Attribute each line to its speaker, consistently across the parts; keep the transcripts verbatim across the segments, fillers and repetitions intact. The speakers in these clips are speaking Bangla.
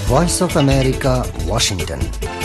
Speaker 1: Voice of America, Washington.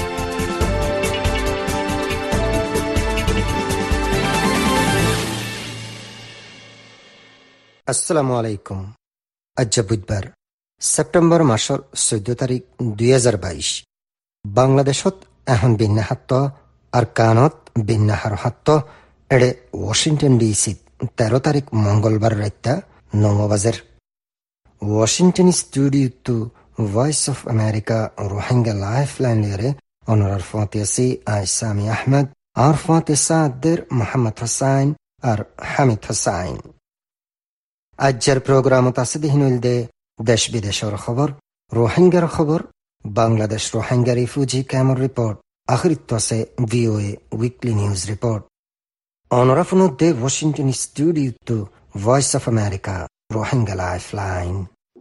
Speaker 1: আসসালামু আলাইকুম। আজ বুধবার সেপ্টেম্বর মাসৰ চৈধ্য তাৰিখ দুই হাজাৰ বাইশ। বাংলাদেশত এখন বিন্যাহাত্ত আর কানত বিন্যাহার হাত্ত এড়ে ওয়াশিংটন ডিসি তেরো তারিখ মঙ্গলবার রাত্তা নম বাজের। ওয়াশিংটন স্টুডিওটো voice of America Rohingya life line লিয়ারে অনরার ফাতিয়াসি আই সামি আহমেদ আর ফাতিয়াসাদের মোহাম্মদ হোসাইন আর হামিদ হোসাইন। আজ্জার প্রোগ্রামত আছে দিহিনুল দে দেশ বিদেশের খবর, রোহিঙ্গার খবর, বাংলাদেশ রোহিঙ্গা রিফিউজি ক্যাম্পর রিপোর্ট, আখরিত আছে ভিওএ উইকলি নিউজ রিপোর্ট। অনরাফুন দে ওয়াশিংটন স্টুডিওটো voice of America Rohingya life line.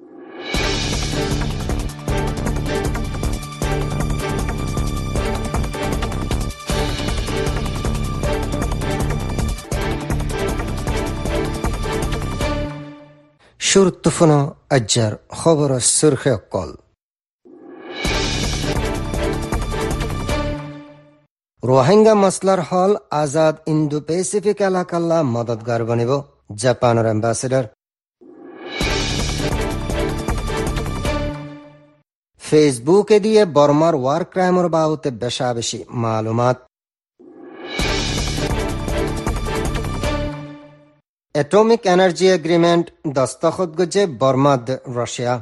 Speaker 1: শুরুত্তফুন আজ্জার খবর সুরখে অকল। রোহিঙ্গা মাসলার হল আজাদ ইন্দো প্যাসিফিক এলাকাল্লা মদতগার বনিব জাপানের অ্যাম্বাসেডর। ফেসবুকে দিয়ে বর্মার ওয়ার ক্রাইমর বাবতে বেশা বেশি মালুমাত। অ্যাটমিক এনার্জি এগ্রিমেন্ট দস্তখত গজে বর্মাদ রাশিয়া।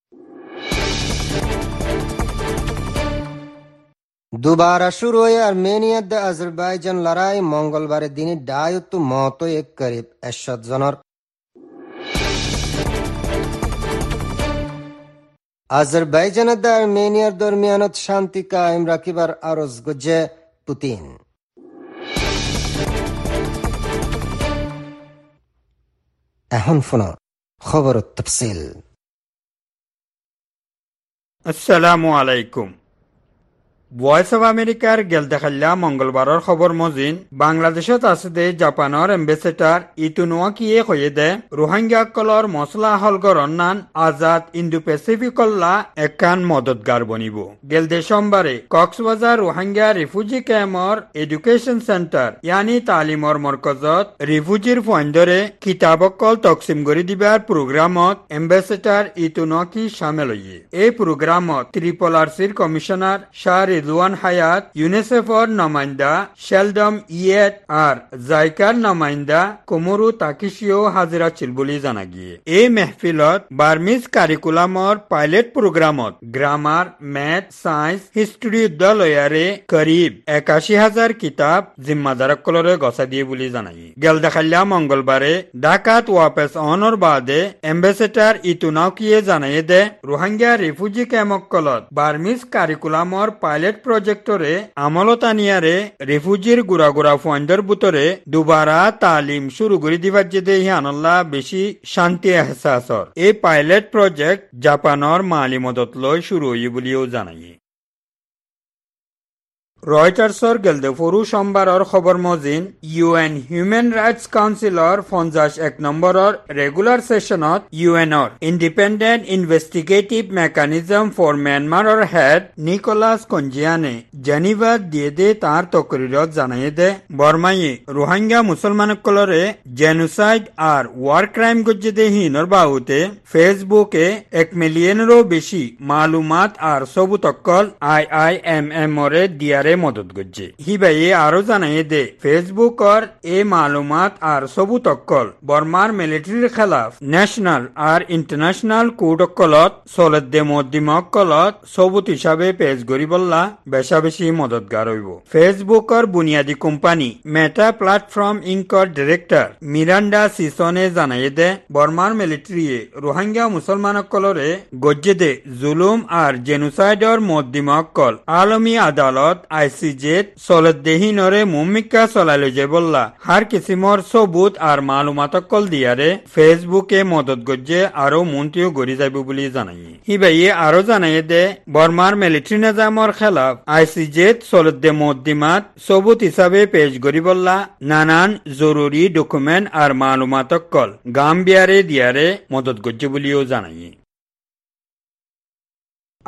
Speaker 1: দুবারা শুরু হয়ে আর্মেনিয়াদ আজারবাইজান লড়াই মঙ্গলবারের দিনে ডায়ত মত এক করিব একশত জনের। আজারবাইজানত আর্মেনিয়ার দরমিয়ানত শান্তি কায়েম রাখিবার আরজ গজে পুতিন। এখন ফোন খবর তফসিল।
Speaker 2: আসসালামু আলাইকুম। ভয়েস অফ আমেরিকার গেলদেখাল্লা মঙ্গলবারের খবর মজিন বাংলাদেশত আছে দে জাপানের এম্বেসেডার ইতুনোয়া কিয়ে কয়ে দে রোহিঙ্গা কলর মশলা হলগর অন্যান আজাদ ইন্দো প্যাসিফিকল্লা একান মদতগার বনিব। গেলদে সোমবারে কক্সবাজার রোহিঙ্গা রিফিউজি ক্যাম্পর এডুকেশন সেন্টার ইয়ানি তালিমর মরকজত রিফিউজির ফয়েন্দরে কিতাবকল তকসিম করে দিবার প্রোগ্রামত এম্বেসেডার ইতুনোয়া কি সামিল হইয়ে। এই প্রোগ্রামত ত্রিপল আরসির কমিশনার শাহ রিদওয়ান হায়াত, ইউনিসেফর নমাইন্দা শেলডম ইয়েট আর জাইকার নমাইন্দা কোমরু তাকিশিও হাজিরা ছিল বলে জানা গিয়ে। এই মেহফিলত বার্মিজ কারিকুলামর পাইলট প্রোগ্রামত গ্রামার, ম্যাথ, সায়েন্স, হিস্ট্রি উদ্যালয়ারে করিব একাশি হাজার কিতাব জিম্মাদারকলরে গছা দিয়ে বলে জানাই। গেল দেখাল্লা মঙ্গলবারে ঢাকাত ওয়াপেস অনর বাদে এম্বেসেডার ইতুনাও কিয়ে জানাই দে রোহিঙ্গা রিফিউজি ক্যাম্পকলত বার্মিজ কারিকুলামর পাইলট প্রজেক্টরে আমলতানিয়ারে রিফিউজির গুড়া গুড়া ফয়েন্দর বুতরে দুবারা তালিম শুরু করে দিবার যে দেহি আনল্লা বেশি শান্তি এহসাসর। এই পাইলট প্রজেক্ট জাপানের মালি মদত লয় শুরু হই বলিও জানাই। রয়টার্সর গেলদেফরু সোমবারর খবর মজিন ইউএন হিউম্যান রাইটস কাউন্সিলর পঞ্চাশ এক নম্বরর রেগুলার সেশনত ইউএনর ইন্ডিপেন্ডেন্ট ইনভেস্টিগেটিভ মেকানিজম ফর মিয়ানমারর হেড নিকোলাস কঞ্জিয়ানে জেনিভা দিয়ে দে তার তকরিরত জানাই দে বর্মায়ে রোহিঙ্গা মুসলমানকলরে জেনোসাইড আর ওয়ার ক্রাইম গজ্জে দে হিনর বাহুতে ফেসবুকে এক মিলিয়নেরও বেশি মালুমাত আর সবুতকল আই আই এম এম ওরে দিয়ারে মদত গজ্জে। হিবাইয়ে আরো জানাই দে ফেসবুকর এ মালুমাত আর সবুত অক্কল বর্মার মিলিটারির খেলাফ ন্যাশনাল আর ইন্টারন্যাশনাল কোড অক্কলত সলেদ দে মদ্দিম অক্কলত সবুত হিসাবে পেশ গরিবল্লা বেশা বেশি মদতগার হইব। ফেসবুকর বুনিয়াদী কোম্পানি মেটা প্ল্যাটফর্ম ইনকর ডিরেক্টর মিরান্ডা সিসনে জানাই দে বর্মার মিলিটারিয়ে রোহিঙ্গা মুসলমান অক্কলরে গজ্জে দে জুলুম আর জেনোসাইডর মদ্দিম অক্কল আলমী আদালত আইসিজেত সলদেহিনরে মুমিকা চলাইলে যে বললা হার কিসিমর সবুত আর মালুমাতকল দিয়ারে ফেসবুকে মদত গজ্জে আরো মন্ত্রীও গড়ি যাইব বলে জানাই। হিবাইয়ে আরো জানাই দে বর্মার মিলিটারি নিজামর খেলাফ আইসিজেত সলদে মদ্দিমাত সবুত হিসাবে পেশ গড়ি বললা নানান জরুরি ডকুমেন্ট আর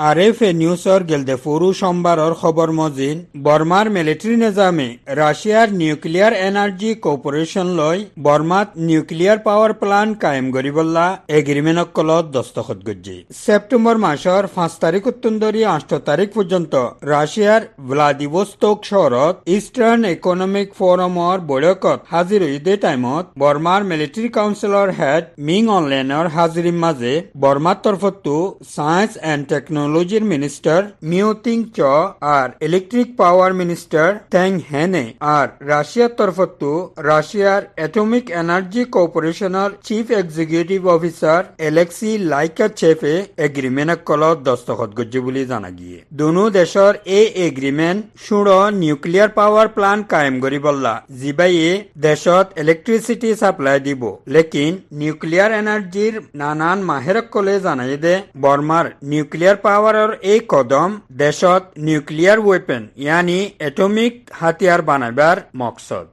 Speaker 2: আরএফএ নিউজর গেলদে ফরু সোমবারর খবর মজিন বর্মার মিলিটারি নিজামে রাশিয়ার নিউক্লিয়ার এনার্জি কর্পোরেশন লয় বর্মাত নিউক্লিয়ার পাওয়ার প্লান্ট কায়েম গরিবল্লা এগ্রিমেন্ট কলত দস্তখত গজ্জি সেপ্টেম্বর মাসর পাঁচ তারিখ উত্তন্দরী আষ্ট তারিখ পর্যন্ত রাশিয়ার ভ্লাদিভোস্তক শহরত ইস্টার্ন ইকোনমিক ফোরামর বৈঠকত হাজির হইতে টাইমত বর্মার মিলিটারি কাউন্সিলর হেড মিং অনলাইনৰ হাজিরির মাঝে বর্মার তরফতো সায়েন্স এন্ড টেকনোলজির মিনিস্টার মিওতিং চ আর ইলেকট্রিক পাওয়ার মিনিস্টার ট্যাং হেনে আর রাশিয়ার তরফতো রাশিয়ার অ্যাটমিক এনার্জি কর্পোরেশনের চিফ এক্সিকিউটিভ অফিসার এলেক্সি লাইকাচেফে এগ্রিমেন্ট কলত দস্তখত গজ্জি বলে জানা গিয়ে দুনো দেশৰ এই এগ্রিমেন্ট সুড় নিউক্লিয়ার পাওয়ার প্লান্ট কায়েম গরিবল্লা জিবাইয়ে দেশত ইলেকট্রিসিটি সাপ্লাই দিব লেকিন নিউক্লিয়ার এনার্জির নানান মাহেরক কলে জানাই দে বর্মার নিউক্লিয়ার পাওয়ারের এই কদম দেশত নিউক্লিয়ার ওয়েপেন ইয়ানি এটমিক হাতিয়ার বানাবার মকসদ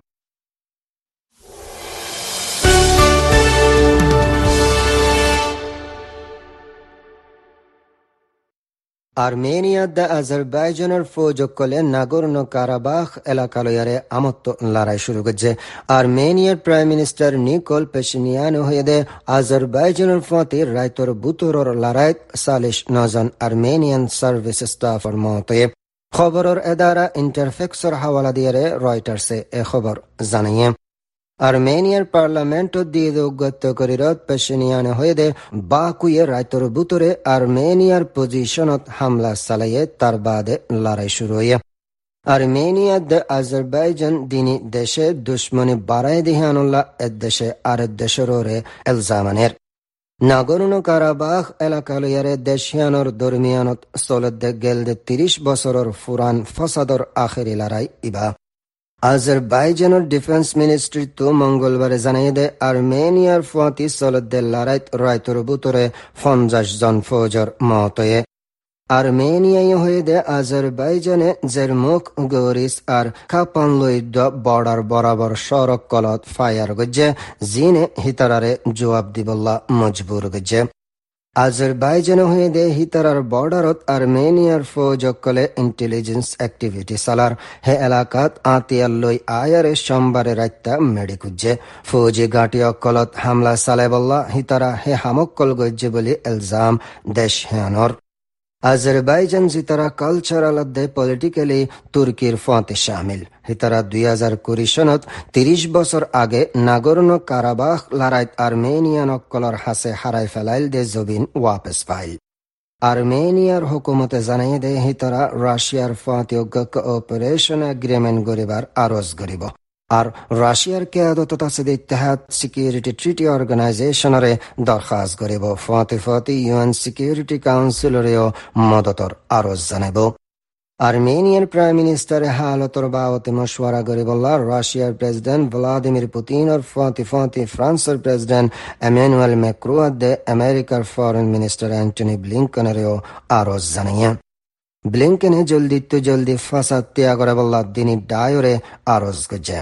Speaker 1: আর্মেনিয়াত আজারবাইজানের ফৌজসকলে নাগোর্নো কারাবাখ এলাকালয়ারে আমত্ত লড়াই শুরু করছে আর্মেনিয়ার প্রাইম মিনিস্টার নিকোল পেশিনিয়ান হয়ে আজারবাইজানের ফতে রাইতর বুতরর লড়াইত সালিশ নজন আর্মেনিয়ান সার্ভিস স্টাফর মতে খবরের এদারা ইন্টারফেক্সর হাওয়ালা দিয়ে রয়টার্সে এ খবর জানিয়ে আর্মেনিয়ার পার্লামেন্ট দিয়ে উগত করিরত পেশিনিয়ানে হয়ে বাকুয়ে রাইতর বুতরে আর্মেনিয়ার পজিশনত হামলা চালাইয়ে তার বাদে লড়াই শুরু হয়ে আর্মেনিয়াত আজারবাইজান দিনী দেশে দুশ্মনী বাড়াই দিহানুল্লাহ এ দেশে আর দেশের এলজামানের নাগোর্নো কারাবাখ এলাকালয়ারে দেশিয়ানোর দরমিয়ানত চলত গেলদে তিরিশ বছরের ফুরান ফসাদর আখেরি লড়াই ইবা আজারবাইজানের ডিফেন্স মিনিস্ট্রি তো মঙ্গলবারে জানিয়ে দেয় আর্মেনিয়ার ফতি চলদ্দের লড়াইত রায়তর বুতরে পঞ্চাশ জন ফৌজর মতয়ে আর্মেনিয়ায় হয়ে দে আজারবাইজানে জেরমুখ গরিস আর কাপানলৈদ বর্ডার বরাবর সড়ক কলত ফায়ার গজ্জে জিনে হিতারারে জবাব দিবল্লা মজবুর গজ্জে আজারবাইজানে হয়ে দে হিতারার বর্ডারত আর্মেনিয়ার ফৌজকলে ইন্টেলিজেন্স অ্যাক্টিভিটি সালার হে এলাকাত আতিয়ার লই আয়ারে সোমবারে রাত্তা মেডি খুঁজছে ফৌজি ঘাটি অকলত হামলা সালেবল্লা হিতারা হে হামক্কল গজ্জে বলে এলজাম দেশ হেয়ানর আজারবাইজান জিতারা কালচারাল দে পলিটিক্যালি তুর্কির ফতে শামিল হিতারা দুই হাজার কুড়ি সনত তিরিশ বছর আগে নাগোর্নো কারাবাখ লড়াইত আর্মেনিয়ান অক্কলর হাসে হারাই ফেলাইল দে জবিন ওয়াপস পাইল আর্মেনিয়ার হুকুমতে জানাই দে হিতারা রাশিয়ার ফতে অপারেশন এগ্রিমেন্ট গরিবার আরজ গরিব আর রাশিয়ার কেয়াদত আছে ইত্তেহাদ সিকিউরিটি ট্রিটি অর্গানাইজেশনরে দরখাস্ত করিব ফতে ফতে ইউএন সিকিউরিটি কাউন্সিলরেও মদতর আরজ জানাইব আর্মেনিয়ার প্রাইম মিনিস্টার হালতর বাবতে মশওয়ারা গরিবল্লা রাশিয়ার প্রেসিডেন্ট ভ্লাদিমির পুতিন ফতে ফতে ফ্রান্সের প্রেসিডেন্ট এমানুয়েল ম্যাক্রো দে আমেরিকার ফরেন মিনিস্টার অ্যান্টনি ব্লিংকনেরও আরজ জানাইয়া ব্লিংকনে জলদি তো জলদি ফাসাদ ত্যাগ গরিবল্লা দিনী ডায়রে আরজ গজে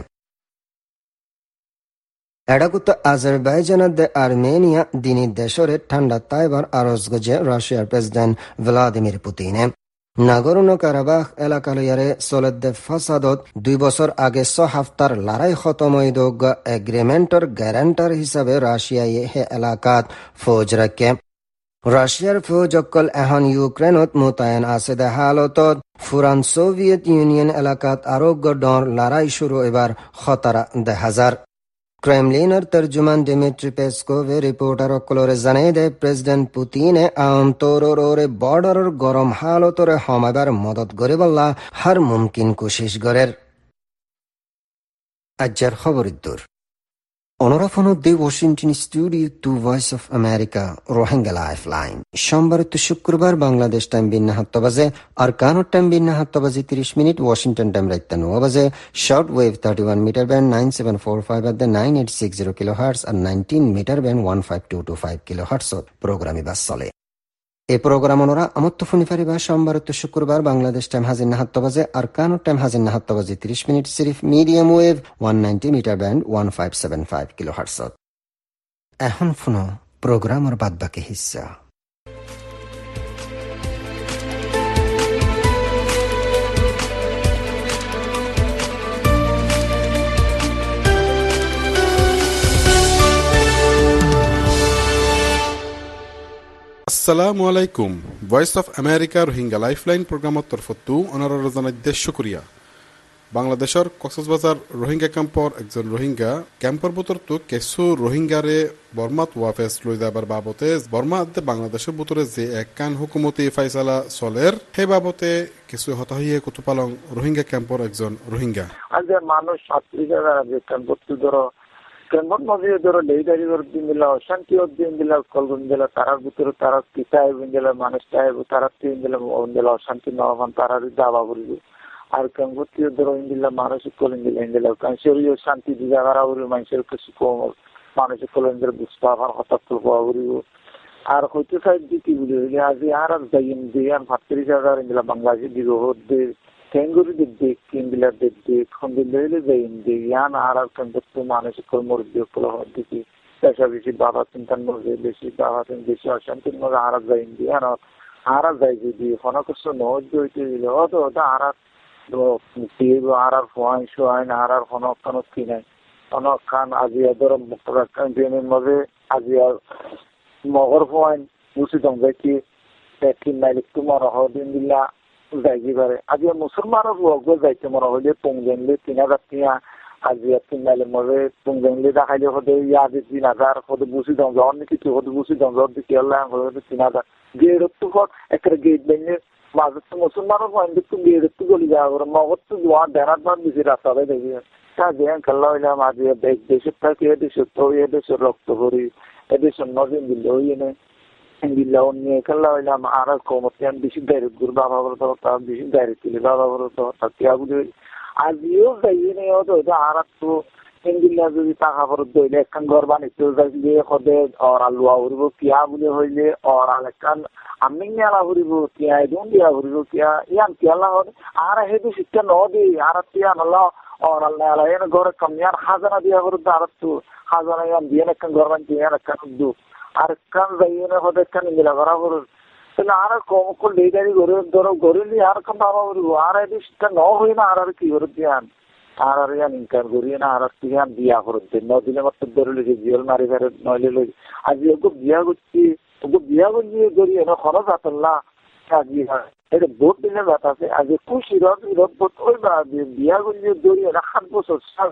Speaker 1: এডাকুত আজারবাইজানত আর্মেনিয়া দিনী দেশরে ঠান্ডা তাইবার আরজ গজে রাশিয়ার প্রেসিডেন্ট ভ্লাদিমির পুতিনে নাগোর্নো কারাবাখ এলাকালয়ারে চলদ্দে ফাসাদত দুই বছর আগে ছ হাফতার লড়াই খতম হইদোগ এগ্রিমেন্টর গ্যারান্টার হিসাবে রাশিয়ায় হে এলাকাত ফৌজ রাখে রাশিয়ার ফৌজকল এখন ইউক্রেনত মোতায়েন আছে দে হালতত ফুরান সোভিয়েত ইউনিয়ন এলাকাত আরোগ্য ডর লড়াই শুরু এবার খতরা দে হাজার ক্রেমলিনের তর্জমান ডিমিট্রি পেসকোভে রিপোর্টার অকলরে জানাই দে প্রেসিডেন্ট পুতিনে আম তোরে বর্ডারের গরম হালতরে হমাইবার মদত গরিবল্লা হার মুমকিন কোশিশ গরের আজ্জার খবরিদ্দুর অনরাফনদ্দে Washington studio to voice of America Rohingya life line সোমবার তো শুক্রবার বাংলাদেশ টাইম বিন্না হাত্ত বাজে আর কানোর টাইম বিন্না হাত্ত বাজে তিরিশ মিনিট ওয়াশিংটন টাইম রাইত নয় বাজে short wave thirty one metre band nine seven four five at the nine eight six zero kilohertz আর nineteen metre band one five two two five kilohertz প্রোগ্রামে বাস চলে এই প্রোগ্রাম ওনরা আমত্ত ফোনি ফারিবা সোমবার তো শুক্রবার বাংলাদেশ টাইম হাজির না হাত্ত বাজে আর কানোর টাইম হাজির না হাত্ত বাজে তিরিশ মিনিট সিরিফ medium wave one ninety metre band one five seven five kilohertz এখন ফোনো প্রোগ্রামের বাদ বাকি হিস্সা
Speaker 3: আসসালামু আলাইকুম। Voice of America Rohingya lifeline প্রোগ্রামত তরফতো অনারর জানাইতে শুক্রিয়া। বাংলাদেশের কক্সবাজার রোহিঙ্গা ক্যাম্পর একজন রোহিঙ্গা ক্যাম্পর বুতরতো কিছু রোহিঙ্গারে বর্মাত ওয়াফেস লই যাবার বাবতে বর্মাত বাংলাদেশের বুতরে যে একখান হুকুমতি ফাইসালা চলের সেই বাবতে কিছু হতাহিয়ে কুতুপালং রোহিঙ্গা ক্যাম্পর একজন রোহিঙ্গা।
Speaker 4: আজ মানুষ ছাত্রীরা যে ক্যাম্পর ধরো ক্যাম্পর মধ্যে ধরো লেইদারি দিন দিলা অশান্তি দিন দিলা কলগন দিলা তারার ভিতরে তারা পিতা এবং দিলা মানুষ চাইব তারা তিন দিলা দিলা অশান্তি নবান তারার দাবা বলব আর ক্যাম্পর ধরো দিলা মানসিক কলিন দিলা দিলা কারণ শরীর শান্তি দিলা করা মানুষের কিছু কম মানসিক কলিন দিলা বুঝতে পার হঠাৎ হওয়া বলব আর হইতে চাই কি বলি হইলে আজ আর যাইন দিয়ে আর ভাতত্রিশ হাজার দিলা বাংলাদেশি দিব হতে Tenguri de dik, Kindler de dik, Hondile de Indi, Yan Arab Kandatu Manashikul Murdi Kulahodi, Sashavishi Baba Tintan Murdi, Baba and Disha, something was Arab the Indian or Arab the Honakuso no, do it is also the Arab, the Arab Fine, Shuan, Arab Honokanokina, Honokan, Azia, Doram Mukarakan, Jenin Mose, Azia, Mogor Fine, Musidon Veki, Tekin Malik tomorrow, Hodin Villa. যাইতে পারে আজ মুসলমানের লোক যাইতে মনে হইলে পুংজেনলে তিন হাজার টিয়া আজ তিন মাইলের মধ্যে পুংজেনলে দেখাইলে হতে ইয়াদে তিন হাজার হতে বুঝি দঞ্জর কিছু হতে বুঝি দঞ্জর দিকে আল্লাহ হতে তিন হাজার গেট তো একটা গেট বেঁধে মাঝে তো মুসলমানের পয়েন্ট তো গেট তো গলি যাওয়ার মগজ তো দোয়া দেনার বার বেশি রাস্তাতে দেখি তা যে খেলা হইলাম আজ দেশের থাকে এদেশের তো এদেশের রক্ত করি এদেশের নদিন দিলে ওই এনে Bila onnya kalau ilam arah komodian bisi dari guru bapa berdoa tak bisi dari kili bapa berdoa tak tiap bulan aziu saya ni ada ada arah tu India jadi tak apa berdoa le kan korban itu jadi kode orang luar beribu tiap bulan hoile orang lekan aminnya lah beribu tiap itu dia beribu tiap yang tiap lah arah itu sikit nodi arah tiap Allah orang lain lain gor kamyar khazana dia berdoa arah tu khazana yang dia lekan korban dia lekan du Arkan zaine hode kan ingila barabar tena ara komukul leidari gore doro gorili ar kan baba buru ara edista no hoina ara ki gordian ara yan inkar gorina ara tiyan dia gordi no dile mat dorili ge jel mari gare noile lo aji ego biya gutti ego biya gonji gori eno khara zatalla aji ha ede bot dile batase aji kushi rod rod bot oi ba biya gonji gori ena khat bosor sal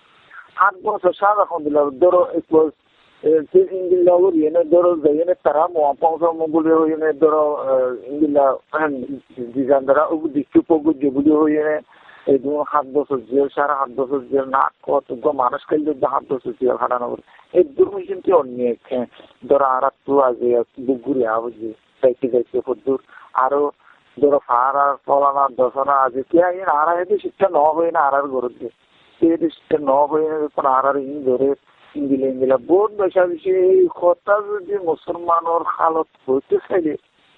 Speaker 4: khat bosor sal khon dilo doro it was সেই ইংলিলা ওরিয়েনে ধরো যাইনে তারা মহাপংস মগুলি হইনে ধরো ইংলিলা ডিজাইনদারা ওগু দিকু পগু যেগুলি হইনে এই দু হাত বছর জেল সারা হাত বছর জেল না কত মানুষ কাইলে হাত বছর জেল হারানো এই দুর্মিশনটি অন্য ধরো আর একটু আগে বুগুরি আবজি যাইতে যাইতে হদ্দুর আরো ধরো ফারা ফলানা দশনা আগে কে আইন আর হেঁটে শিক্ষা ন হয়ে না আর আর গরত দিয়ে শিক্ষা ন হয়ে আর আর ইন ধরে ইংলিলা ইংলিলা বহুত বেশা বেশি কথা যদি মুসলমানের হালত হইতে চাইলে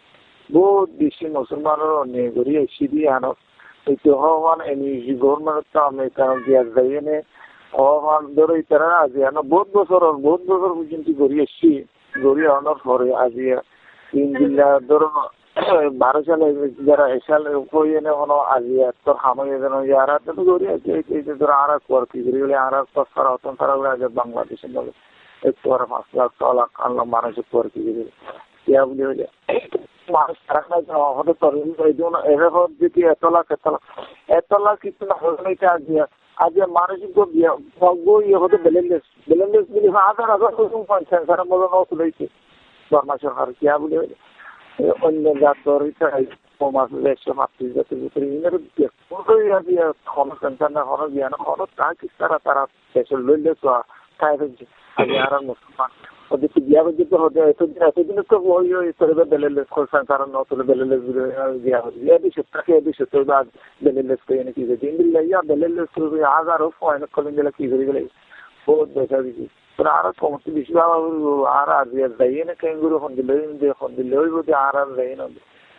Speaker 4: বহুত বেশি মুসলমানের অন্যায় করি এসে দিয়ে আনো এইটো হওয়ান এনি গভর্নমেন্ট তো আমেরিকা দিয়া যাই এনে হওয়ান ধরো ইতারা আজি আনো বহুত বছর বহুত বছর পর্যন্ত করি এসছি গড়ি আনার পরে আজি ইংলিলা ধরো বারো সালে যারা এ সালে হয়ে এনে কোনো আজি তোর হামাই যেন যারা তো গড়ি আছে এই ধরো আর কর কি করি বলে আর সারা হতন সারা বলে আজ বাংলাদেশের মধ্যে একটু আর পাঁচ লাখ ছ লাখ আনলাম মানুষের কর কি করি ইয়া বলে হলে মানুষ খারাপ না হতে তোর এই জন্য এরকম যদি এত লাখ এত লাখ এত লাখ কিছু না হলে আজ আজ মানসিক ইয়ে হতে বেলেন্ডেস বেলেন্ডেস বলে হাজার হাজার পঞ্চাশ সারা মতো ন তুলেছে বর্মা সরকার কিয়া বলে অন্য জাতর সমাজ একশো মাতৃ জাতির ভিতরে ইনের কোনোই আজি কোনো সেন্টার না কোনো জ্ঞান কোনো তা কি তারা তারা দেশের লইলে খাই ফেলছে আগে আর মুসলমান ওদেরকে বিয়া যেতে হতে এতদিন এতদিন তো ওই ওই তোরে বেলেলেস সেন্টার ন তোলে বেলেলেস বিয়া হচ্ছে এদি সত্যাকে এদি সত্য বাদ বেলেলেস করে এনে কি যেতে ইন্দিল লাইয়া বেলেলেস করে হাজারো ফয়ন কলিং গেলে কি করে গেলে বহুত বেশা বেশি তোর আরো সমস্ত বেশি বাবা আর আর যাইয়ে না কেঙ্গুরু এখন দিলে এখন দিলে ওই বোধ আর আর যাই না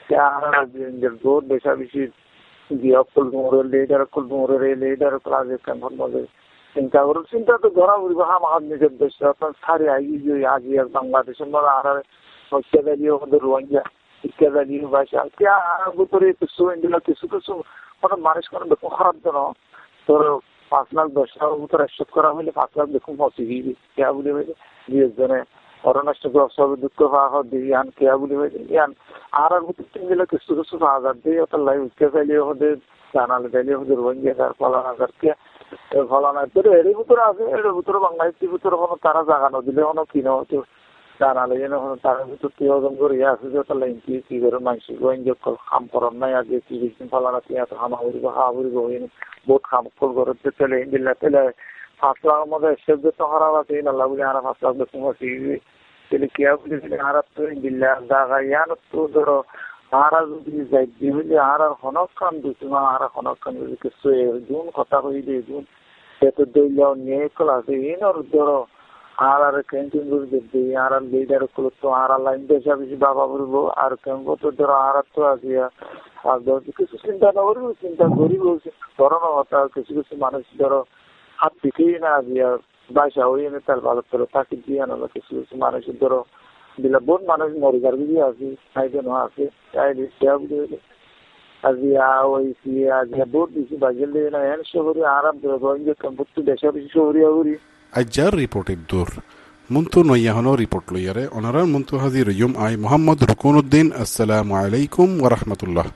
Speaker 4: আর বহুত বেশা বেশি বিয়া কুল মোরের লিডার কুল মোরের লিডার ক্লাস কেমন বলে চিন্তা করো চিন্তা তো ধরা উঠব হাম হাত নিজের দেশ সারি আগে আগে বাংলাদেশের মধ্যে আর হত্যা দাঁড়িয়ে আমাদের রোহিঙ্গা শিক্ষা দাঁড়িয়ে ভাষা ভিতরে কিছু ইন্ডিয়া কিছু কিছু কোনো মানুষ কোনো বেতন খারাপ যেন তোর পাঁচ লাখ দশ লাখ ভিতরে একশো করা হলে পাঁচ লাখ দেখুন পৌঁছে গিয়ে কেয়া বলে দুই একজনে অরণাষ্ট সব দুঃখ পাওয়া হয় দিয়ে ইয়ান কেয়া বলি হয়ে ইয়ান আর আর বুঝতে তিন দিলে কিছু কিছু পাওয়া যার দিয়ে ওটা লাই উঠতে চাইলে ওদের জানালে চাইলে ওদের রোহিঙ্গা তার ফলানা যারকে ফলানা তোর এরই ভিতরে আছে এর ভিতরে বাংলাদেশের ভিতরে কোনো তারা জাগানো দিলে কোনো কিনা হতো জানালে যেন তার ভিতর তিনজন করে ইয়ে আছে যে ওটা লাইন কি কি করে মানুষ রোহিঙ্গা কাম করার নাই আগে কি বেশি ফলানা কি এত হামা উড়িব হা উড়িব বহুত খাম ফল করে তেলে দিলে তেলে পাঁচ লাখের মধ্যে এসে তো খারাপ আছে আল্লাহ বলে আর পাঁচ লাখ বেশি হচ্ছি তাহলে কেয়া বলে আর তো দিল্লা জায়গা ইয়ান তো ধরো আর যদি যাই দিলে আর আর হনকান দিচ্ছি না আর হনকান যদি কিছু জুন কথা হয়ে দিয়ে জুন এত দইলাও নিয়ে কলা আছে ইনর ধরো আর আর ক্যান্টিন করে দিচ্ছি আর আর লিডার করলো তো আর লাইন বেশি বেশি বাবা বলবো আর কেমন তো ধরো আর তো আসিয়া আর কিছু চিন্তা না করবো চিন্তা করি বলছি ধরো না কথা কিছু কিছু মানুষ ধরো হাত পিঠেই না দিয়া বাসা ওই এনে তার ভালো করে থাকি দিয়ে আনলো কিছু কিছু মানুষের ধরো দিলে বহুত মানুষ মরিগার বুঝি আছি সাইডেন আছে চাইলে সেয়া বুঝে আজি ওই আজি বহুত বেশি বাজেলে না এন শহরে আরাম করে রোহিঙ্গা কম্পুত্র দেশে বেশি শহরে আউরি
Speaker 3: আজ্জার রিপোর্টের দূর মুন্তু নয়াহনো রিপোর্ট লইয়ারে অনারার মুন্তু হাজির ইয়ুম আই মোহাম্মদ রুকুনুদ্দিন আসসালামু আলাইকুম ওয়া রাহমাতুল্লাহ।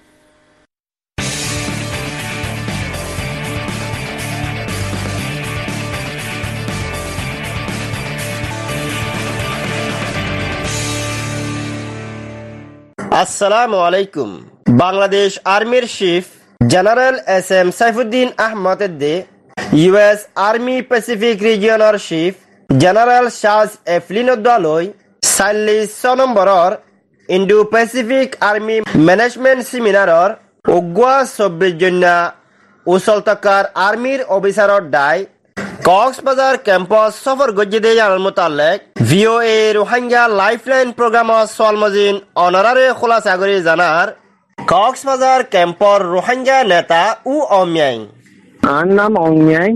Speaker 5: আসসালামু আলাইকুম। বাংলাদেশ আর্মির chief general S M Saifuddin Ahmed দে, ইউএস আর্মি প্যাসিফিক রিজিয়নৰ চিফ জেনারেল চাৰ্লছ এফলিনদ্দালৈ চাল্লিছ নম্বৰৰ ইণ্ডো পেচিফিক আৰ্মি মেনেজমেণ্ট ছেমিনাৰৰ অগুৱা চৌব্বিছ জনীয়া উচল টকাৰ আৰ্মিৰ অফিচাৰৰ দায় কক্সবাজাৰ কেম্পত সফর গজ্জিদে জানার মোতালেক ভিওএ রোহিঙ্গা লাইফলাইন প্রোগ্রামত সলমজিন অনারারে খোলা সাগরি জানার কক্সবাজার কেম্পর রোহিঙ্গা নেতা উ অমিয়াই
Speaker 6: আর নাম অমিয়াই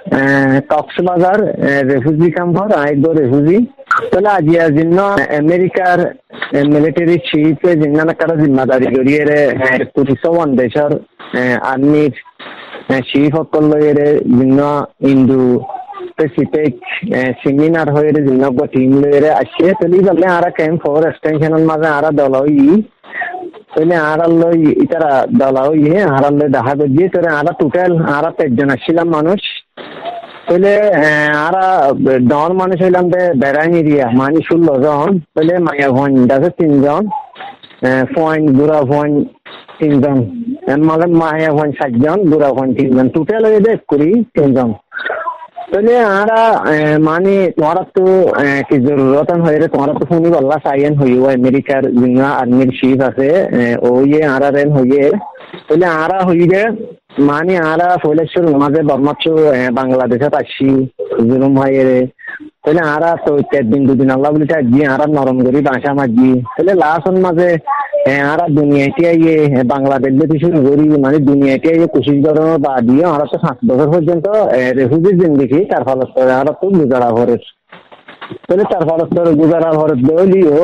Speaker 6: কক্সবাজার রেফিউজি ক্যাম্পর আইড রেফিউজি তাহলে আজিয়ার জন্য আমেরিকার মিলিটারি চিফে জিন্নানা কারা জিম্মাদারি করিয়ে কুড়িশো ওয়ান দেশের আর্মির চিফ সকল বিভিন্ন ইন্দু স্পেসিফিক সেমিনার হয়ে বিভিন্ন টিম লয়ে আসছে তাহলে বললে আর ক্যাম্প ফোর এক্সটেনশনের মাঝে আর দল হই তাহলে আর লই ইতারা দল হই আর লই দেখা করছি তাহলে আর টোটাল আর পাঁচজন আসছিলাম মানুষ তাহলে আর দল মানুষ হইলাম বেড়াই এরিয়া মানে ষোলো জন তাহলে মায়া ভন আছে তিনজন পয়েন্ট বুড়া ভন তিনজন মানে মায়া ভন সাতজন বুড়া ভন তিনজন টোটাল হয়ে দেখ করি তিনজন তাহলে আরা মানে তোমারা তো কি জরুরত হয়ে তোমারা তো শুনি বললা সাইন হইও আমেরিকার যিনি আর্মির চিফ আছে ওই আরা রেন হইয়ে তাহলে আরা হইয়ে মানে আরা ফলেশ্বর মাঝে বর্মাচ্ছ বাংলাদেশত আসছি জুলুম হয়ে তাহলে আরা তো একদিন দুদিন আল্লাহ বলি গিয়ে আরা নরম করি বাসা মাঝি তাহলে লাস্ট মাঝে আরা দুনিয়াতে আইয়ে বাংলাদেশ শুরু করি মানে দুনিয়াতে আইয়ে কোশিশ করানো বা দিয়ে আরা তো সাত বছর পর্যন্ত রেফিউজি জিন্দিগি তার ফলত আরা তো গুজারা ভরে তাহলে তার ফলত গুজারা ভরে দলিও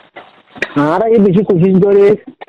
Speaker 6: আরা এই বেশি কোশিশ করে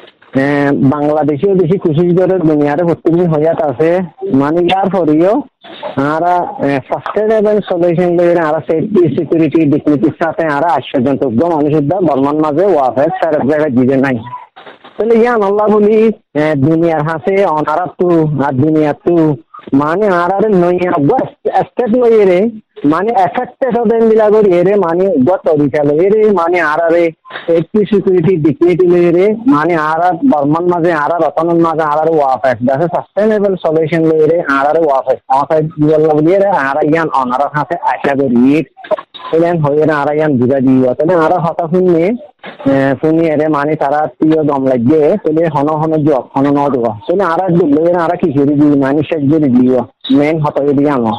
Speaker 6: বাংলাদেশেও বেশি কোশিশ করে দুনিয়ারে প্রতিদিন হইয়াত আছে মানে ইয়ার পরেও আরা সাস্টেনেবল সলিউশন লইরে আরা সেফটি সিকিউরিটি ডিগনিটির সাথে আরা আশ্চর্যজনক মানুষের দা বর্মান মাঝে ওয়াফের সারা জায়গায় জিজে নাই তাহলে ইয়ান আল্লাহ বলি দুনিয়ার হাসে অনারা তু আর দুনিয়া তু মানে আরারে নইয়া স্টেট লইরে মানে এফেক্টেড হবেন দিলা করি এরে মানে গত তরিকা লইরে মানে আরারে সেফটি সিকিউরিটি ডিগনিটি লইরে মানে আরা বর্মান মাঝে আরা রতনের মাঝে আরারে ওয়াফের দাসে সাস্টেনেবল সলিউশন লইরে আরারে ওয়াফের ওয়াফের আল্লাহ বলি আরা ইয়ান অনারা হাসে আশা করি এলেন হয়ে না আরা ইয়ান বুঝা দিব তাহলে আরা হতা শুনে শুনি এরে মানে তারা প্রিয় দম লাগিয়ে তাহলে হন হন জব হন ন দেওয়া তাহলে আরা ডুবলে আরা কি করে দিই মানে শেষ করে দিব মেন হতা যদি আনো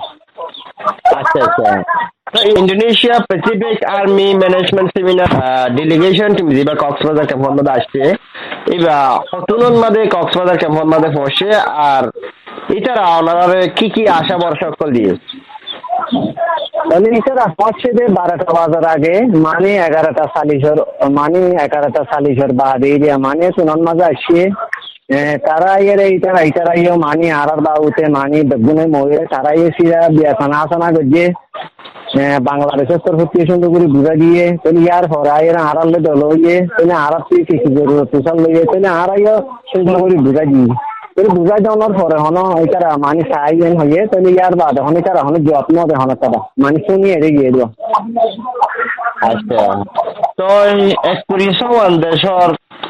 Speaker 5: আচ্ছা আচ্ছা Indonesia Pacific army management seminar delegation team যেবার কক্সবাজার ক্যাম্পের মধ্যে আসছে এবার হতুনন মাঝে কক্সবাজার ক্যাম্পের মধ্যে পৌঁছে আর এটারা ওনারা কি কি আশা ভরসা সকল দিয়ে
Speaker 6: তাহলে এছাড়া পৌঁছে দে বারোটা বাজার আগে মানে এগারোটা চালিশর মানে এগারোটা চালিশর বাদ এরিয়া মানে সুনান মাঝে আসছে তারা এর এইটারা এইটারা ইয়ে মানি আর বাউতে মানি বেগুনে মরে তারা ইয়ে সিরা বিয়াসানা আসানা গজে বাংলাদেশের তরফ সুন্দর করে বুঝা দিয়ে তাহলে ইয়ার হরাই এরা আড়ালে দল ইয়ে তাহলে আর কিছু জরুরত তুষার লইয়ে তাহলে আর ইয়ে সুন্দর করে বুঝা দিয়ে তাহলে বুঝা দেওয়ার পরে হন এইটারা মানি সাহায্য হয়ে তাহলে ইয়ার বাদ এখন এটারা হন যত্ন দেহন তারা মানি শুনিয়ে এড়ে গিয়ে দেওয়া।
Speaker 5: আচ্ছা, তো একত্রিশ দেশের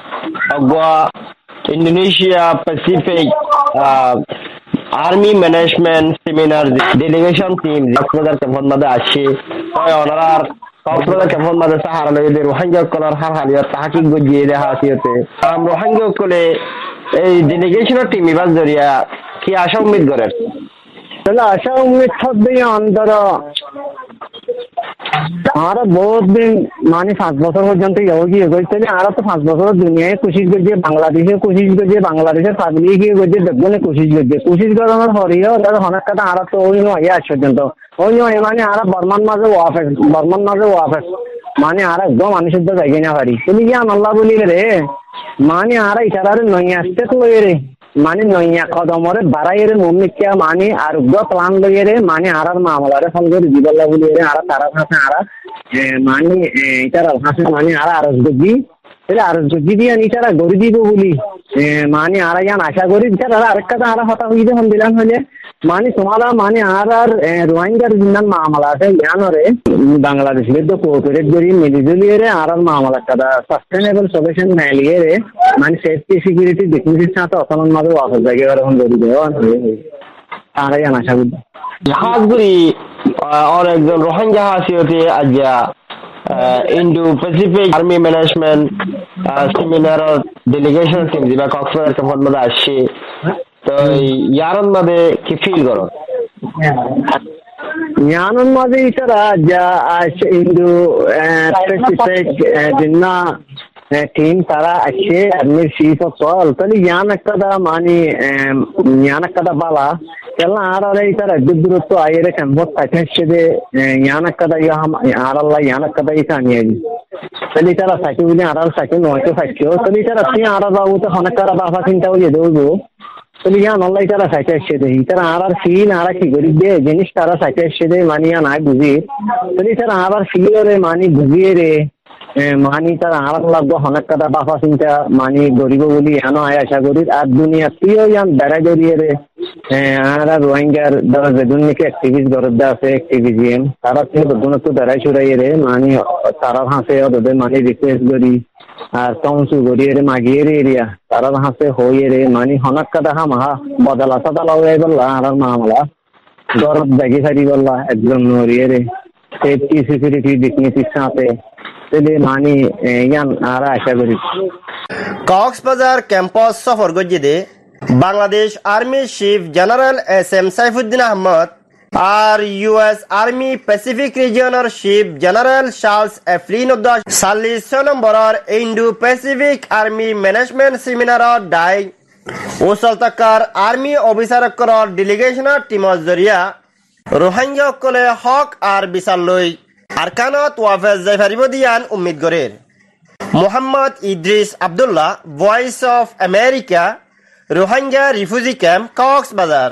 Speaker 5: Indonesia Pacific army management seminar delegation team Cox's Bazar ক্যাম্পের মধ্যে আসছে। ওনার কক্সবাজার ক্যাম্পের মধ্যে সাহারা লইতে রোহিঙ্গা কলার হার হালিয়া তাহাকিক গজিয়ে দেখা আসিতে রোহিঙ্গা কলে এই ডেলিগেশনের টিম এবার জরিয়া কি আশা উম্মিদ করেন?
Speaker 6: তাহলে আশা উম্মিদ থাকবে অন্তর আমরা বহুত দিন মানে পাঁচ বছর পর্যন্ত গিয়ে করছে আমরা তো পাঁচ বছর দুনিয়ায় কোশিশ করছে, বাংলাদেশে কোশিশ করছে, বাংলাদেশের পাবলিক গিয়ে করছে, দেখবনে কোশিশ করছে কোশিশ করানোর হরিও অনেক কথা আমরা তো ওই নয় আজ পর্যন্ত ওই নয় মানে আমরা বর্মান মাঝে ওয়াফেক বর্মান মাঝে ওয়াফেক মানে আমরা একদম মানুষের তো জায়গায় না পারি তুমি কি আল্লাহ বলি রে মানে আমরা ইশারারে নই আসতে তো রে মানে নইয়া কদমরে বাড়াইরে মম্মিকা মানে আর প্লান লইয়ে মানে আর মামলারে ফোন করে দিবল্লা বলি রে আর তারা ভাষা আর মানে এটার ভাষা মানে আর আরজ গজি তাহলে আরজ গজি দিয়ে নিটারা গড়ি দিব বলি মানে আর ইয়ান আশা করি তারা আরেক কথা আর হতা হয়ে যখন দিলাম হলে মানে তোমারা মানে আর আর রোহিঙ্গার জিন্নান মামলা আছে ইয়ানরে বাংলাদেশের তো কোঅপারেট করি মিলিজুলিয়ে রে আর আর মামলা কাদা সাস্টেনেবল সলিউশন নাইলিয়ে রে মানে সেফটি সিকিউরিটি ডিফেন্সের সাথে অসমান মাঝে ওয়াফাক জায়গা এখন গড়ি দেওয়া আর ইয়ান আশা করি
Speaker 5: খাস করি আর একজন রোহিঙ্গা হাসিয়তে আজ্ঞা Indo Pacific army management seminar delegation team যেটা কক্সবাজার ক্যাম্পের মধ্যে আসছে তো ইয়ার মধ্যে কি ফিল করো?
Speaker 6: ইয়ানোর মধ্যে ইতারা যা ইন্ডো প্যাসিফিক জিন্না টিম তারা আছে আর্মির চিফ অফ সল তাহলে ইয়ান একটা মানে ইয়ান একটা বালা কেন আর আর ইতারা দূরত্ব আইরে ক্যাম্পত থাকছে যে ইয়ান একটা আর আল্লাহ ইয়ান একটা ইটা নিয়ে তাহলে তারা সাইকেল বলে আর সাইকেল নয়তো থাকছে তাহলে তারা তুই আর বাবু তো অনেক তারা বাবা চিন্তা করে দেবো তাহলে ইয়ান আল্লাহ তারা সাইকেল এসে দেয় তারা আর আর ফিল আর কি করি দে জিনিস তারা সাইকেল এসে দেয় মানিয়া নাই বুঝি তাহলে তারা আবার ফিল রে মানি বুঝিয়ে রে মানি তারা আর লাগবো অনেক কথা বাবা চিন্তা মানি গরিব বলি এন আয় আশা করি আর দুনিয়া তুইও ইয়ান বেড়াই জড়িয়ে রে আর রোহিঙ্গার ধরো যেদিন নাকি অ্যাক্টিভিস্ট গরদ্দা আছে অ্যাক্টিভিজিএম তারা তুই বদন তো বেড়াই চড়াইয়ে রে মানি তারা হাসে ওদের মানি রিকোয়েস্ট করি আর কাউন্সিল গড়িয়ে রে মাগিয়ে রে এরিয়া তারা হাসে হইয়ে রে মানি হনাক কথা হা মাহা বদলা সদলা হয়ে বললা আর মামলা গরদ জাগি সারি বললা একজন নড়িয়ে রে সেফটি সিকিউরিটি ডিগনিটির সাথে মানে ইয়ান আর আশা করি
Speaker 5: কক্সবাজার ক্যাম্পাস সফর গজিদে Bangladesh army chief general S M Saifuddin Ahmed আর ইউএস আর্মি প্যাসিফিক রিজিয়নের চিফ জেনারেল চার্লস এফলিন চাল্লিশ ছয় নম্বরের ইন্ডো প্যাসিফিক আর্মি ম্যানেজমেন্ট সেমিনারত দায় ওচল টকাৰ আৰ্মি অফিচাৰসকলৰ ডেলিগেশ্যনৰ টিমৰ জৰিয়া ৰোহিংগাসকলে হক আৰু বিচাৰ লৈ আৰকানত ৱাফেজ যাই পাৰিব দিয়ান উম্মিদ কৰে। Mohammad Idris Abdullah, voice of America, Rohingya refugee camp, Cox's Bazar.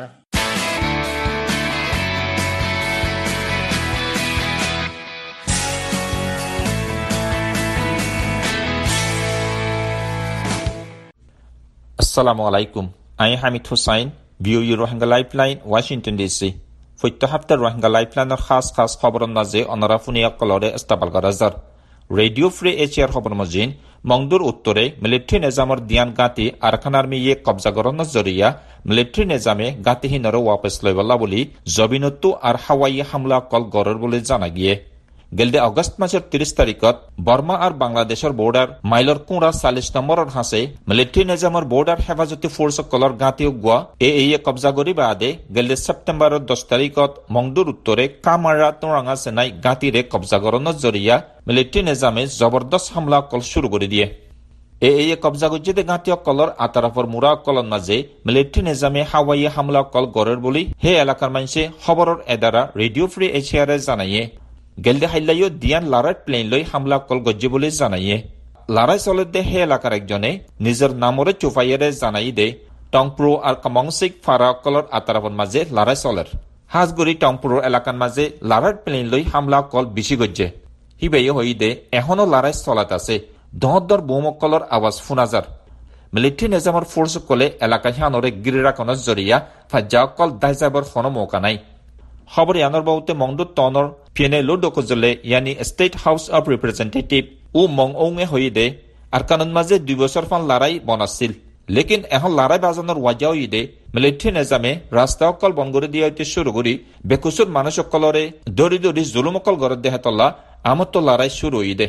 Speaker 7: আসসালামু আলাইকুম, আমি হামিদ হুসাইন, ভিউ ইউ রোহিঙ্গা লাইফলাইন, ওয়াশিংটন ডিসি। ফৈত্য হাফতার রোহিঙ্গা লাইফলাইনের খাস খাস খবরের মাঝে অনারা ফুনিয়াকলরে ইস্তাবাল গরাজার রেডিও ফ্রি এশিয়ার খবর মজিন মংদুর উত্তরে মিলিটারি নিজামর দিয়ান গাতি আরকান আর্মি ইয়ে কবজা গরনের জরিয়া মিলিটারি নিজামে গাতিহীনর ওয়াপস লইবলা বলি জবিনত্তু আর হাওয়াই হামলা কল গরর বলে জানা গিয়ে। গেলদে আগস্ট মাসের ত্রিশ তারিখত বর্মা আর বাংলাদেশের বর্ডার মাইলর কুঁড়া চাল্লিশ নম্বরের হাসে মিলিটারি নিজামর বর্ডার হেফাজতি ফোর্স কলর গাঁতি গুয়া এ এই কবজা করি বাদে গেলদে সেপ্টেম্বরের দশ তারিখত মংদুর উত্তরে কামারা তোরাঙ্গা সেনাই গাঁতিরে কবজা গরনের জরিয়া মিলিটারি নিজামে জবরদস্ত হামলা কল শুরু করে দিয়ে। এ এই কবজা গজ্জিতে গাঁতীয় কলর আতারাফর মুরা কলর মাঝে মিলিটারি নিজামে হাওয়াই হামলা কল গড়ের বলি হে এলাকার মানুষে খবরের এদারা রেডিও ফ্রি এশিয়ারে জানাইয়ে। গেলদে হাইলাইও দিয়ান লারার প্লেন লই হামলা কল গজ্জি বলে জানাইয়ে। লড়াই চলতে হে এলাকার একজনে নিজের নামরে চুপাইয়েরে জানাই দে টংপ্রো আর কামংসিক ফারাকলর আতারাপন মাঝে লড়াই চলের হাজগুড়ি টংপ্রো এলাকার মাঝে লড়ার প্লেন লই হামলা কল বেশি গজ্জে হিবেয়ে হই দে এখনো লড়াই চলাত আছে দহদর বোমকলর আওয়াজ ফুনাজার মিলিটারি নিজামৰ ফোর্স কলে এলাকা হানরে গিরি রাখনের জরিয়া ফাজ্জা কল দাইজাবর হন মৌকা নাই খবর ইয়ানোর বাউতে মংদু টনর ফিয়েনে লো ডকজলে ইয়ানি স্টেট হাউস অব রিপ্রেজেন্টেটিভ ও মং ওঙে হই দে আর কানুন মাঝে দুই বছর ফান লড়াই বনাছিল লেকিন এখন লড়াই বাজানোর ওয়াজাও ইদে মিলিটারি নিজামে রাস্তা অকল বন করে দিয়ে হইতে শুরু করি বেকুসুর মানুষ অকলরে দড়ি দড়ি জুলুম অকল গড়ে দেহে তল্লা আমত লড়াই শুরু ইদে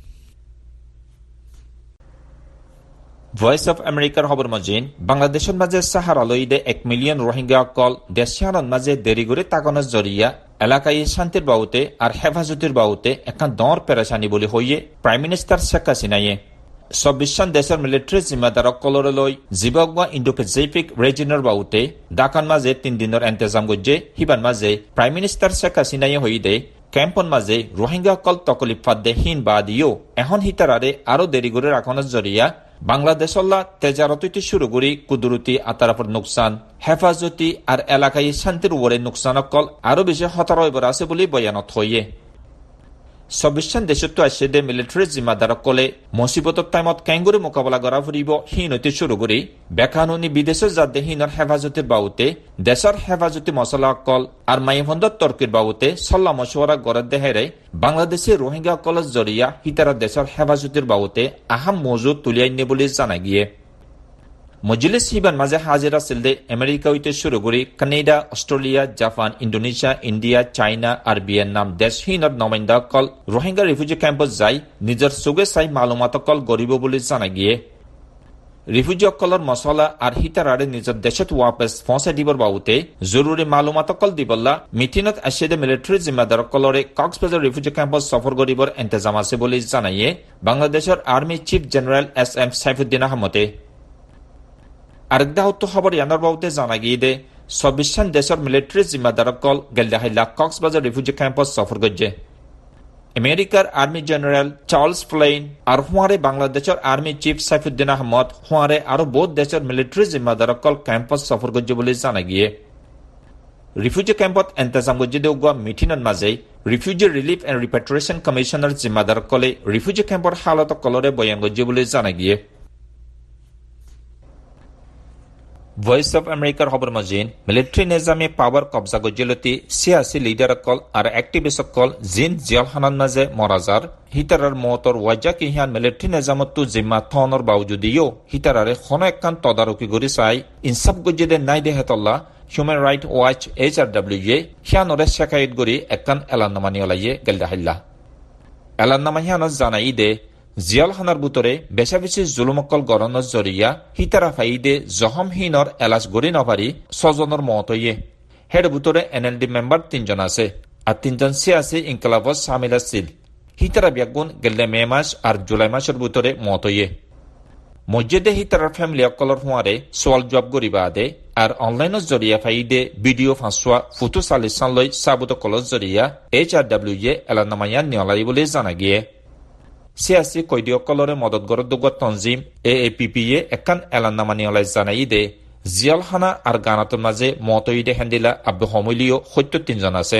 Speaker 7: ভয়েস অফ আমেরিকার খবর মজিন বাংলাদেশের মাঝে সাহারা লইদে এক মিলিয়ন রোহিঙ্গা কল দেশিয়ানর মাঝে দেরি করে তাকানোর জরিয়া এলাকায় শান্তির বাউতে আর হেফাজতের বাউতে এখন দর পেরেশানি বলে হইয়ে প্রাইম মিনিস্টার শেখ হাসিনায়ে চব্বিশখন দেশের মিলিটারি জিম্মাদার কলরে লই জিবাগবা ইন্ডো প্যাসিফিক রিজনের বাউতে ডাকান মাঝে তিন দিনের এন্তেজাম গজ্জে হিবান মাঝে প্রাইম মিনিস্টার শেখ হাসিনায়ে হইদে ক্যাম্পন মাঝে রোহিঙ্গা কল তকলিফ ফাদ্দে হীন বা দিও এখন হিতারারে আরো দেরি করে রাখানোর জরিয়া বাংলাদেশল্লা তেজারতিতে শুরু করি কুদরতি আতারাপর নোকসান হেফাজতি আর এলাকায় শান্তির উপরে নোকসান কল আরো বেশি হতারয়বর আছে বলে বয়ানত হইয়ে চব্বিশখন দেশতো আসছে দে মিলিটারি জিম্মাদার কলে মুসিবতর টাইমত কেঙ্গুরি মোকাবিলা করা ফুরিব হীনতে শুরু করি বেকানুনি বিদেশের যাতে হীনর হেফাজতির বাউতে দেশের হেফাজতি মশলা কল আর মাইভন্দর তর্কের বাউতে সল্লা মশওয়ারা গড়ে দেহেরে বাংলাদেশে রোহিঙ্গা কলেজ জরিয়া হিতারা দেশের হেফাজতির বাউতে আহাম মজুদ তুলিয়াইনে বলে জানা গিয়ে মজলিস হিবান মাঝে হাজির আছিল দে আমেরিকা হইতে শুরু করি Canada Australia Japan Indonesia India China আর ভিয়েতনাম দেশহীনৰ নমাইন্দা কল রোহিঙ্গা রিফিউজি ক্যাম্পত যাই নিজের চোগে চাই মালুমাত কল গরিব বলে জানা গিয়ে রিফিউজি অকলর মশলা আর হিতারারে নিজের দেশত ওয়াপস পৌঁছে দিবর বাবুতে জরুরি মালুমাত কল দিবল্লা মিটিনত আসে দে মিলিটারি জিম্মাদার কলরে কক্সবাজার রিফিউজি ক্যাম্পত সফর করিবর এন্তেজাম আছে বলে জানাইয়ে বাংলাদেশের army chief general S M Saifuddin আহমদে আরেকদা হতো খবর ইয়ানোর বাবুতে জানা গিয়ে দে চব্বিশখন দেশের মিলিটারি জিম্মাদার কল গেলদাহিল্লা কক্সবাজার রিফিউজি ক্যাম্পত সফর গজ্জে আমেরিকার আর্মি জেনারেল চার্লস প্লেইন আর হুয়ারে বাংলাদেশের আর্মি চিফ সাইফুদ্দিন আহমদ হুয়ারে আরো বহুত দেশের মিলিটারি জিম্মাদার কল ক্যাম্পত সফর গজ্জে বলে জানা গিয়ে রিফিউজি ক্যাম্পত এন্তেজাম গজ্জে দেওয়া মিটিনের মাঝে refugee relief and repatriation commissioner জিম্মাদার কলে রিফিউজি ক্যাম্পর হালত কলরে বয়ান গজ্জে বলে জানা গিয়ে ভয়েস অফ আমেরিকার খবর মজিন মিলিটারি নিজামে পাওয়ার কবজা গজ্জলতি সিয়াসি লিডার কল আর অ্যাক্টিভিস্ট কল জিন জিয়ালহানান মাঝে মরাজার হিতারার মহতর ওয়াজা কিহান মিলিটারি নিজামতো জিম্মা থনর বাউজুদিও হিতারারে খন একখান তদারকি করে চাই ইনসাফ গজ্জেদে নাই দেহেতল্লা human right watch H R W এ হিয়ানরে শেখায়ত গড়ি একখান এলান্নামানি ওলাইয়ে গেলদাহিল্লা এলান্নামা হিয়ানত জানাই দে জিয়ালখানার বুতরে বেশা বেশি জুলুমকল গরণর জরিয়া হিতারা ফাইদে জহমহীনর এলাচ গড়ি নপারি ছজনের মত ইয়ে হেড বুতরে এন এল ডি মেম্বার তিনজন আছে আর তিনজন সিয়াসি ইনকলাবত সামিল আছিল হিতারা ব্যাগুন গেলে মে মাস আর জুলাই মাসের বুতরে মত ইয়ে মসজিদে হিতারার ফ্যামিলি অকলর হুঁয়ারে সোয়াল জব গরিবা আদে আর অনলাইনের জরিয়া ফাইদে ভিডিও ফাঁসুয়া ফুটো চালিসান লৈ সাবুত কলর জরিয়া এইচ আর ডাব্লিউ এ এলানামাইয়া নিয়লাই বলে জানা গিয়ে সিয়াসি কয়দীসকলরে মদত গড়ত দুগত তঞ্জিম এ এ পি পি এ একান এলান্নামা নিয়লাই জানাই দে জিয়ালখানা আর গানাটোর মাঝে মতইদে হেন্দিলা আব্দু হমইলিও সত্তর তিনজন আছে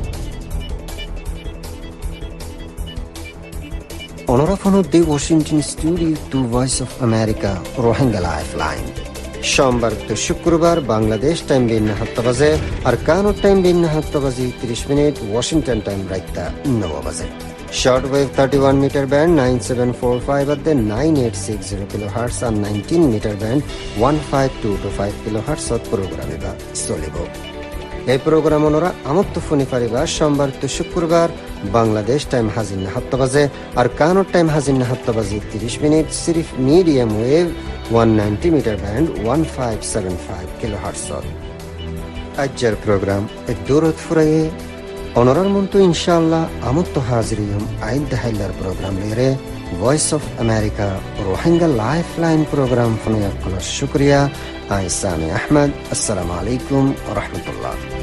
Speaker 1: অনরাফনুদ্দি Washington studio to voice of America Rohingya Lifeline সোমবার তো শুক্রবার বাংলাদেশ টাইম বিন সাতটা বাজে আর কানুর টাইম বিন সাতটা বাজে তিরিশ মিনিট ওয়াশিংটন টাইম রাইতা নব বাজে Shortwave thirty-one meter band nine seven four five at the nine eight six zero kilohertz and nineteen meter band one five two two five kilohertz at program eba solibo. এই প্রোগ্রাম ওনারা আমত্ত ফোনে পারিবা সোমবার তো শুক্রবার বাংলাদেশ টাইম হাজির না সাতটা বাজে আর কানুর টাইম হাজির না সাতটা বাজে তিরিশ মিনিট সিরিফ medium wave one ninety meter band one five seven five kilohertz at. আজকের প্রোগ্রাম এক দূরত ফুরাইয়ে অনরার মন্ত ইনশাআল্লাহ আমত্ত হাজিরিয়ম আইন দাহাইলার প্রোগ্রাম লেরে Voice of America Rohingya life line program ফোনে আপনার শুক্রিয়া আইসামি আহমদ আসসালামু আলাইকুম ওয়া রাহমাতুল্লাহ